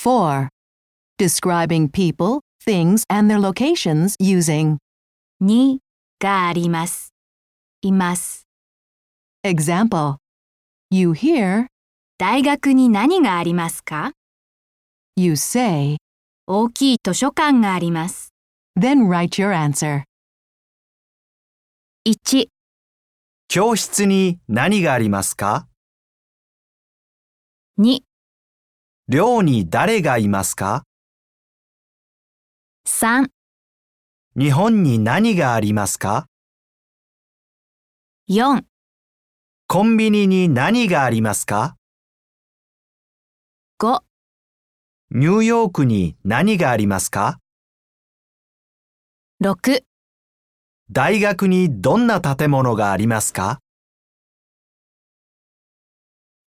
4. Describing people, things, and their locations using にがあります。います。 example. You hear, 大学に何がありますか？ you say, 大きい図書館があります。 then write your answer. 1、 教室に何がありますか？ 2、 寮に誰がいますか？ 3、 日本に何がありますか？ 4、 コンビニに何がありますか？ 5、 ニューヨークに何がありますか？ 6 大学にどんな建物がありますか？